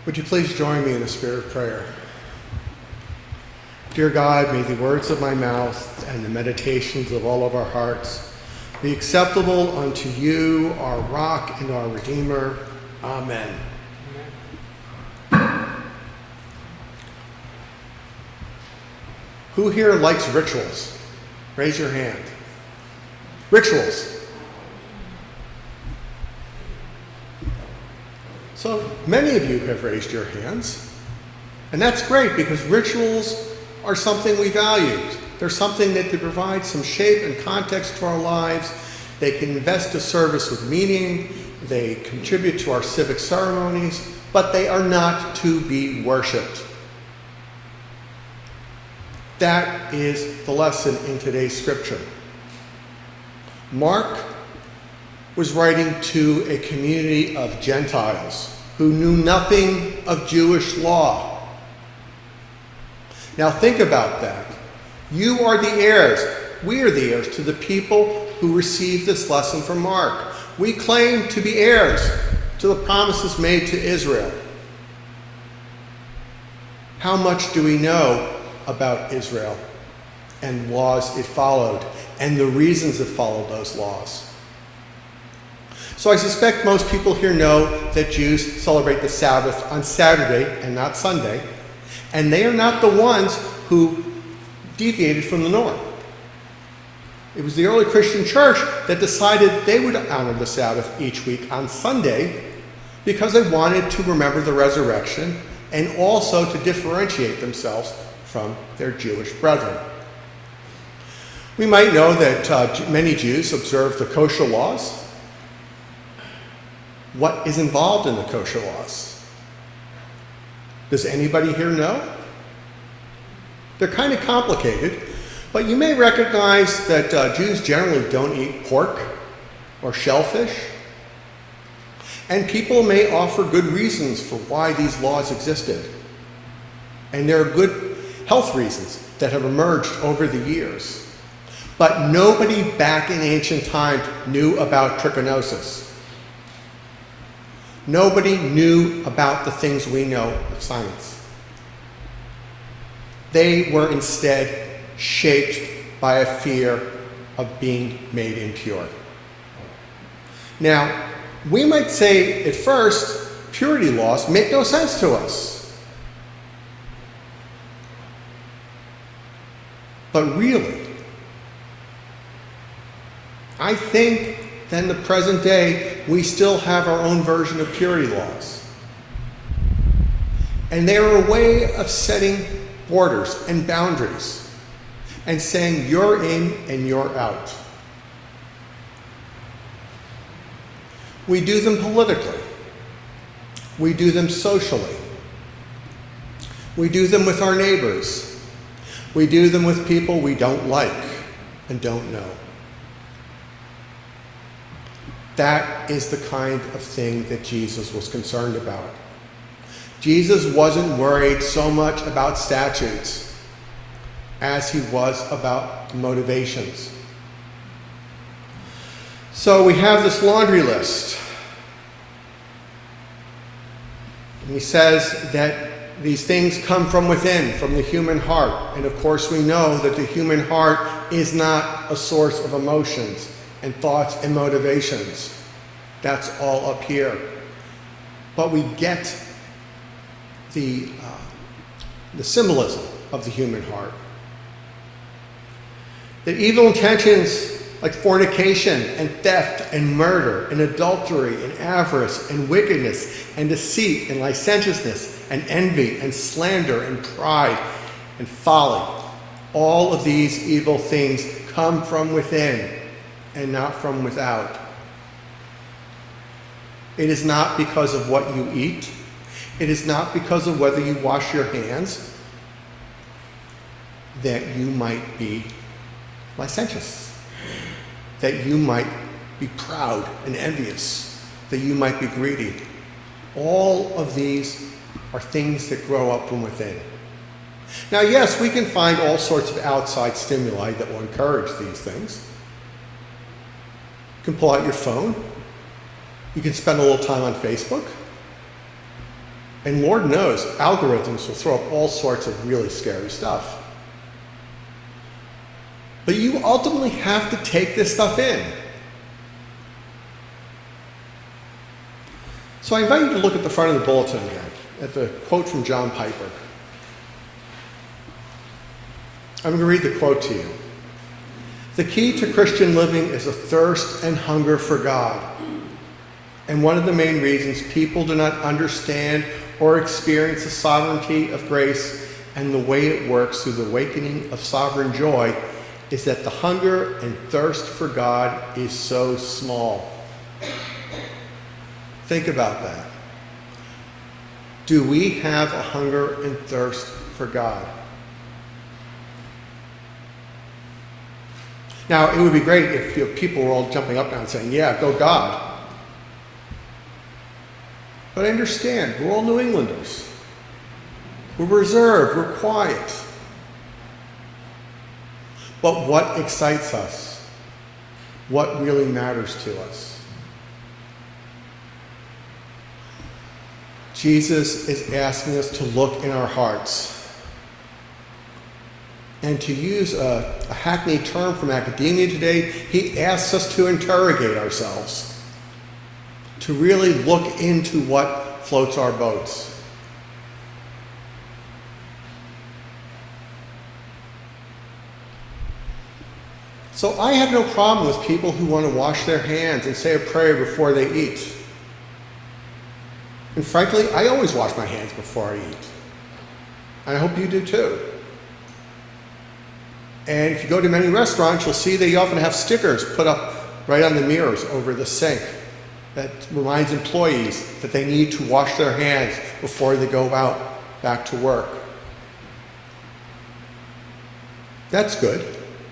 Would you please join me in a spirit of prayer? Dear God, may the words of my mouth and the meditations of all of our hearts be acceptable unto you, our rock and our redeemer. Amen. Who here likes rituals? Raise your hand. Rituals. So many of you have raised your hands, and that's great because rituals are something we value. They're something that can provide some shape and context to our lives. They can invest a service with meaning. They contribute to our civic ceremonies, but they are not to be worshipped. That is the lesson in today's scripture. Mark was writing to a community of Gentiles who knew nothing of Jewish law. Now think about that. You are the heirs. We are the heirs to the people who received this lesson from Mark. We claim to be heirs to the promises made to Israel. How much do we know about Israel and laws it followed and the reasons it followed those laws? So I suspect most people here know that Jews celebrate the Sabbath on Saturday and not Sunday, and they are not the ones who deviated from the norm. It was the early Christian church that decided they would honor the Sabbath each week on Sunday because they wanted to remember the resurrection and also to differentiate themselves from their Jewish brethren. We might know that many Jews observe the kosher laws. What is involved in the kosher laws? Does anybody here know? They're kind of complicated, but you may recognize that Jews generally don't eat pork or shellfish. And people may offer good reasons for why these laws existed. And there are good health reasons that have emerged over the years. But nobody back in ancient times knew about trichinosis. Nobody knew about the things we know of science. They were instead shaped by a fear of being made impure. Now, we might say at first, purity laws make no sense to us. But really, I think that in the present day, we still have our own version of purity laws. And they are a way of setting borders and boundaries and saying you're in and you're out. We do them politically. We do them socially. We do them with our neighbors. We do them with people we don't like and don't know. That is the kind of thing that Jesus was concerned about. Jesus wasn't worried so much about statutes as he was about motivations. So we have this laundry list. And he says that these things come from within, from the human heart. And of course we know that the human heart is not a source of emotions and thoughts and motivations. That's all up here. But we get the symbolism of the human heart. That evil intentions like fornication and theft and murder and adultery and avarice and wickedness and deceit and licentiousness and envy and slander and pride and folly, all of these evil things come from within and not from without. It is not because of what you eat. It is not because of whether you wash your hands that you might be licentious, that you might be proud and envious, that you might be greedy. All of these are things that grow up from within. Now, yes, we can find all sorts of outside stimuli that will encourage these things. You can pull out your phone. You can spend a little time on Facebook. And Lord knows, algorithms will throw up all sorts of really scary stuff. But you ultimately have to take this stuff in. So I invite you to look at the front of the bulletin again, at the quote from John Piper. I'm going to read the quote to you. The key to Christian living is a thirst and hunger for God. And one of the main reasons people do not understand or experience the sovereignty of grace and the way it works through the awakening of sovereign joy is that the hunger and thirst for God is so small. Think about that. Do we have a hunger and thirst for God? Now, it would be great if people were all jumping up now and saying, yeah, go God. But I understand, we're all New Englanders. We're reserved, we're quiet. But what excites us? What really matters to us? Jesus is asking us to look in our hearts. And to use a hackneyed term from academia today, he asks us to interrogate ourselves, to really look into what floats our boats. So I have no problem with people who want to wash their hands and say a prayer before they eat. And frankly, I always wash my hands before I eat. And I hope you do too. And if you go to many restaurants, you'll see they often have stickers put up right on the mirrors over the sink that reminds employees that they need to wash their hands before they go out back to work. That's good.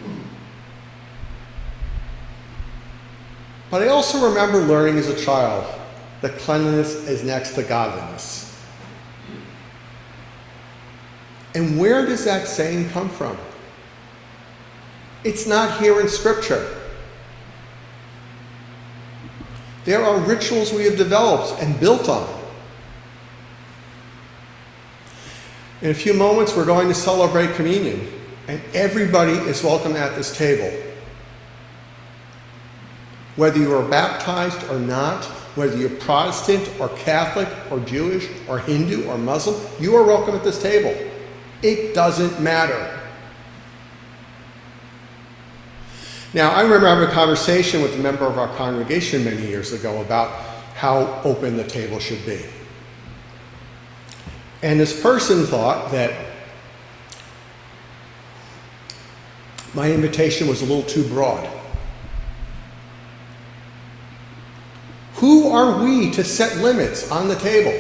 But I also remember learning as a child that cleanliness is next to godliness. And where does that saying come from? It's not here in Scripture. There are rituals we have developed and built on. In a few moments, we're going to celebrate communion, and everybody is welcome at this table. Whether you are baptized or not, whether you're Protestant or Catholic or Jewish or Hindu or Muslim, you are welcome at this table. It doesn't matter. Now, I remember having a conversation with a member of our congregation many years ago about how open the table should be. And this person thought that my invitation was a little too broad. Who are we to set limits on the table?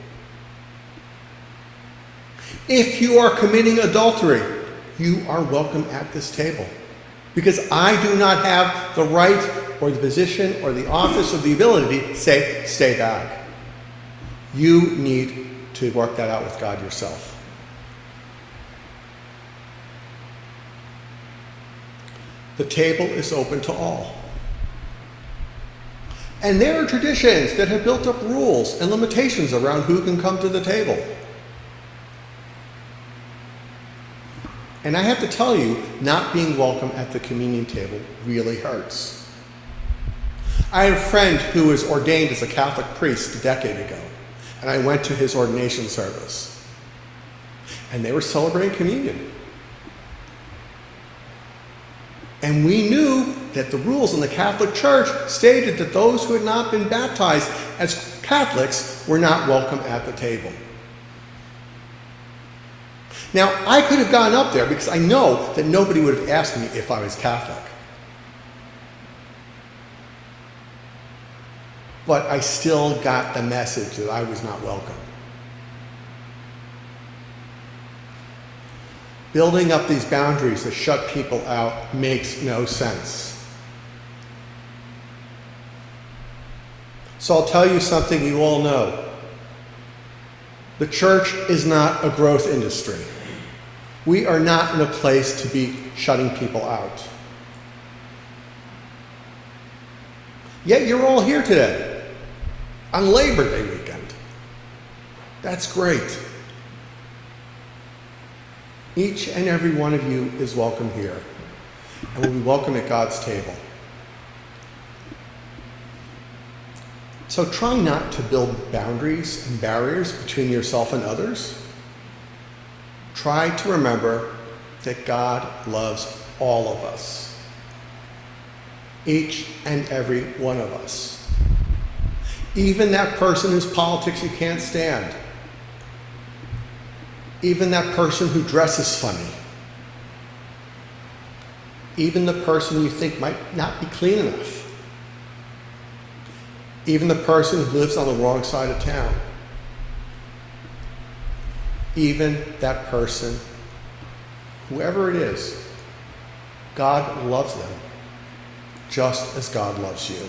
If you are committing adultery, you are welcome at this table. Because I do not have the right or the position or the office or the ability to say, stay back. You need to work that out with God yourself. The table is open to all. And there are traditions that have built up rules and limitations around who can come to the table. And I have to tell you, not being welcome at the communion table really hurts. I had a friend who was ordained as a Catholic priest a decade ago, and I went to his ordination service. And they were celebrating communion. And we knew that the rules in the Catholic Church stated that those who had not been baptized as Catholics were not welcome at the table. Now, I could have gone up there because I know that nobody would have asked me if I was Catholic. But I still got the message that I was not welcome. Building up these boundaries that shut people out makes no sense. So I'll tell you something you all know. The church is not a growth industry. We are not in a place to be shutting people out. Yet you're all here today on Labor Day weekend. That's great. Each and every one of you is welcome here and will be welcome at God's table. So try not to build boundaries and barriers between yourself and others. Try to remember that God loves all of us. Each and every one of us. Even that person whose politics you can't stand. Even that person who dresses funny. Even the person you think might not be clean enough. Even the person who lives on the wrong side of town. Even that person, whoever it is, God loves them just as God loves you.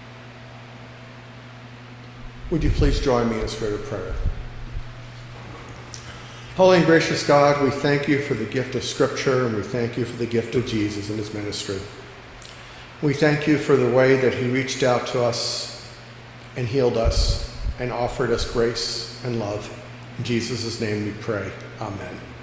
Would you please join me in a spirit of prayer? Holy and gracious God, we thank you for the gift of Scripture, and we thank you for the gift of Jesus and his ministry. We thank you for the way that he reached out to us and healed us and offered us grace and love. In Jesus' name we pray. Amen.